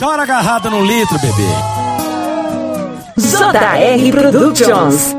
chora agarrada no litro, bebê. JR Productions.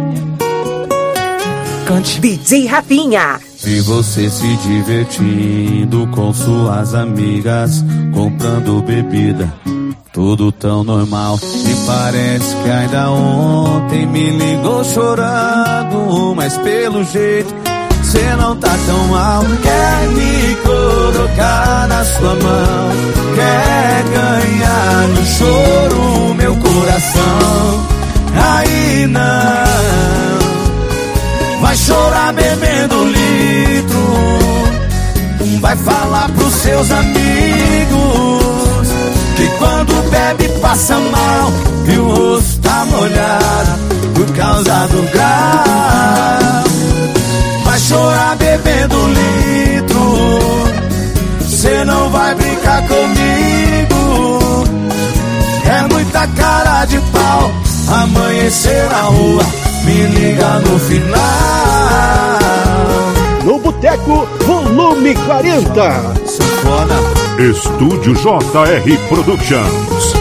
Cante. DJ Rafinha. Vi você se divertindo com suas amigas, comprando bebida, tudo tão normal. E parece que ainda ontem me ligou chorando, mas pelo jeito cê não tá tão mal. Quer me colocar na sua mão, quer ganhar no choro meu coração. Aí não, vai chorar bebendo litro, vai falar pros seus amigos que quando bebe passa mal e o rosto tá molhado por causa do grau. Vai chorar bebendo litro, cê não vai brincar comigo. É muita cara de pau, amanhecer na rua, me liga no final. No Boteco, volume 40. Sanfona. Estúdio JR Productions.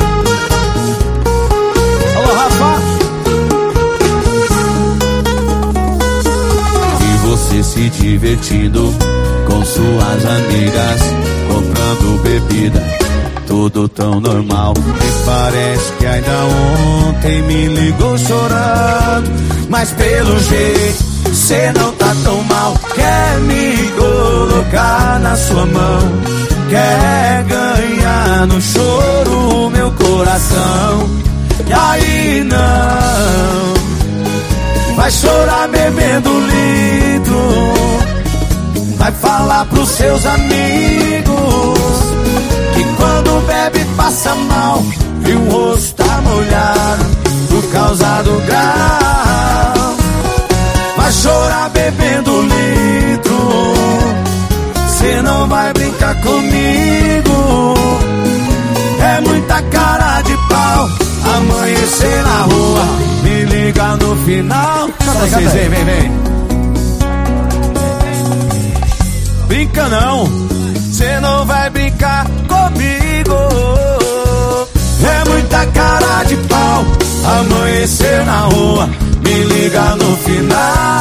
Alô, Rafa. E você se divertindo com suas amigas, comprando bebida, tudo tão normal. E parece que ainda ontem me ligou chorando, mas pelo jeito cê não tá tão mal. Quer me colocar na sua mão, quer ganhar no choro meu coração. E aí não, vai chorar bebendo litro, vai falar pros seus amigos que quando bebe passa mal e o rosto tá molhado por causa do grau. Vai chorar bebendo litro, cê não vai brincar comigo. É muita cara de pau, amanhecer na rua, me liga no final. Vocês vem. Brinca não, cê não vai brincar comigo. É muita cara de pau, amanhecer na rua, me liga no final.